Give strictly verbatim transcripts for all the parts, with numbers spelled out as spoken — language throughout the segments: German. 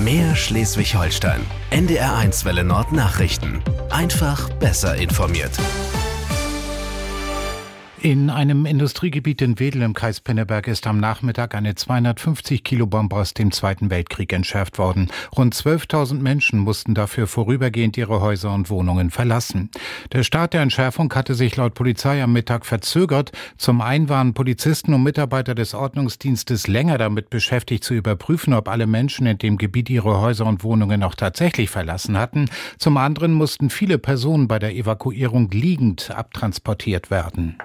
Mehr Schleswig-Holstein. N D R eins Welle Nord Nachrichten. Einfach besser informiert. In einem Industriegebiet in Wedel im Kreis Pinneberg ist am Nachmittag eine zweihundertfünfzig Kilo Bombe aus dem Zweiten Weltkrieg entschärft worden. Rund zwölftausend Menschen mussten dafür vorübergehend ihre Häuser und Wohnungen verlassen. Der Start der Entschärfung hatte sich laut Polizei am Mittag verzögert. Zum einen waren Polizisten und Mitarbeiter des Ordnungsdienstes länger damit beschäftigt zu überprüfen, ob alle Menschen in dem Gebiet ihre Häuser und Wohnungen auch tatsächlich verlassen hatten. Zum anderen mussten viele Personen bei der Evakuierung liegend abtransportiert werden.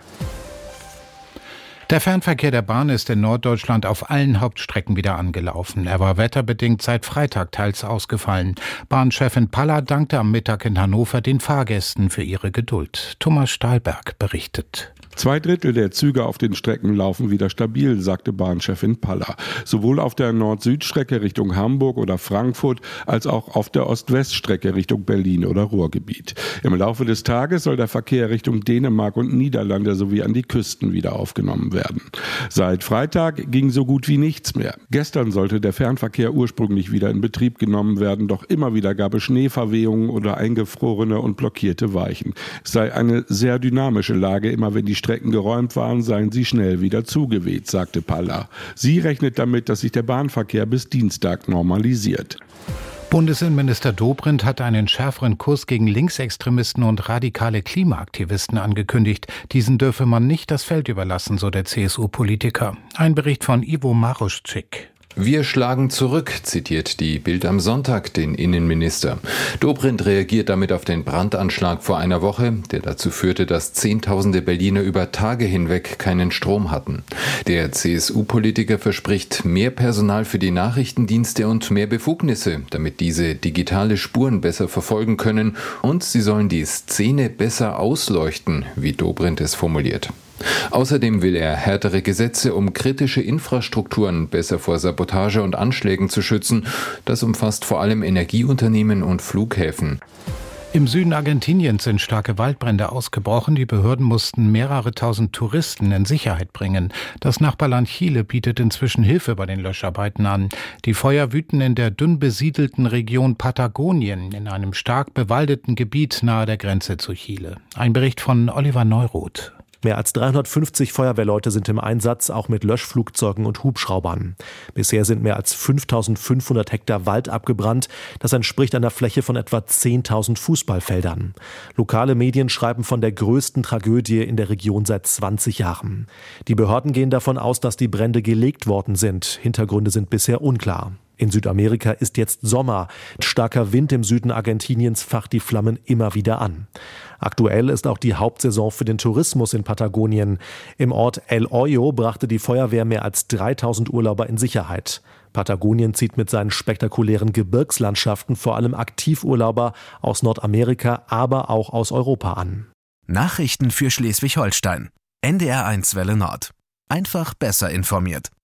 Der Fernverkehr der Bahn ist in Norddeutschland auf allen Hauptstrecken wieder angelaufen. Er war wetterbedingt seit Freitag teils ausgefallen. Bahnchefin Paller dankte am Mittag in Hannover den Fahrgästen für ihre Geduld. Thomas Stahlberg berichtet. Zwei Drittel der Züge auf den Strecken laufen wieder stabil, sagte Bahnchefin Paller. Sowohl auf der Nord-Süd-Strecke Richtung Hamburg oder Frankfurt als auch auf der Ost-West-Strecke Richtung Berlin oder Ruhrgebiet. Im Laufe des Tages soll der Verkehr Richtung Dänemark und Niederlande sowie an die Küsten wieder aufgenommen werden. Seit Freitag ging so gut wie nichts mehr. Gestern sollte der Fernverkehr ursprünglich wieder in Betrieb genommen werden, doch immer wieder gab es Schneeverwehungen oder eingefrorene und blockierte Weichen. Es sei eine sehr dynamische Lage, immer wenn die Strecken geräumt waren, seien sie schnell wieder zugeweht, sagte Paller. Sie rechnet damit, dass sich der Bahnverkehr bis Dienstag normalisiert. Bundesinnenminister Dobrindt hat einen schärferen Kurs gegen Linksextremisten und radikale Klimaaktivisten angekündigt. Diesen dürfe man nicht das Feld überlassen, so der C S U-Politiker. Ein Bericht von Ivo Maruschczyk. Wir schlagen zurück, zitiert die Bild am Sonntag den Innenminister. Dobrindt reagiert damit auf den Brandanschlag vor einer Woche, der dazu führte, dass Zehntausende Berliner über Tage hinweg keinen Strom hatten. Der C S U-Politiker verspricht mehr Personal für die Nachrichtendienste und mehr Befugnisse, damit diese digitale Spuren besser verfolgen können, und sie sollen die Szene besser ausleuchten, wie Dobrindt es formuliert. Außerdem will er härtere Gesetze, um kritische Infrastrukturen besser vor Sabotage und Anschlägen zu schützen. Das umfasst vor allem Energieunternehmen und Flughäfen. Im Süden Argentiniens sind starke Waldbrände ausgebrochen. Die Behörden mussten mehrere tausend Touristen in Sicherheit bringen. Das Nachbarland Chile bietet inzwischen Hilfe bei den Löscharbeiten an. Die Feuer wüten in der dünn besiedelten Region Patagonien, in einem stark bewaldeten Gebiet nahe der Grenze zu Chile. Ein Bericht von Oliver Neuroth. Mehr als dreihundertfünfzig Feuerwehrleute sind im Einsatz, auch mit Löschflugzeugen und Hubschraubern. Bisher sind mehr als fünftausendfünfhundert Hektar Wald abgebrannt. Das entspricht einer Fläche von etwa zehntausend Fußballfeldern. Lokale Medien schreiben von der größten Tragödie in der Region seit zwanzig Jahren. Die Behörden gehen davon aus, dass die Brände gelegt worden sind. Hintergründe sind bisher unklar. In Südamerika ist jetzt Sommer. Starker Wind im Süden Argentiniens facht die Flammen immer wieder an. Aktuell ist auch die Hauptsaison für den Tourismus in Patagonien. Im Ort El Hoyo brachte die Feuerwehr mehr als dreitausend Urlauber in Sicherheit. Patagonien zieht mit seinen spektakulären Gebirgslandschaften vor allem Aktivurlauber aus Nordamerika, aber auch aus Europa an. Nachrichten für Schleswig-Holstein. N D R eins Welle Nord. Einfach besser informiert.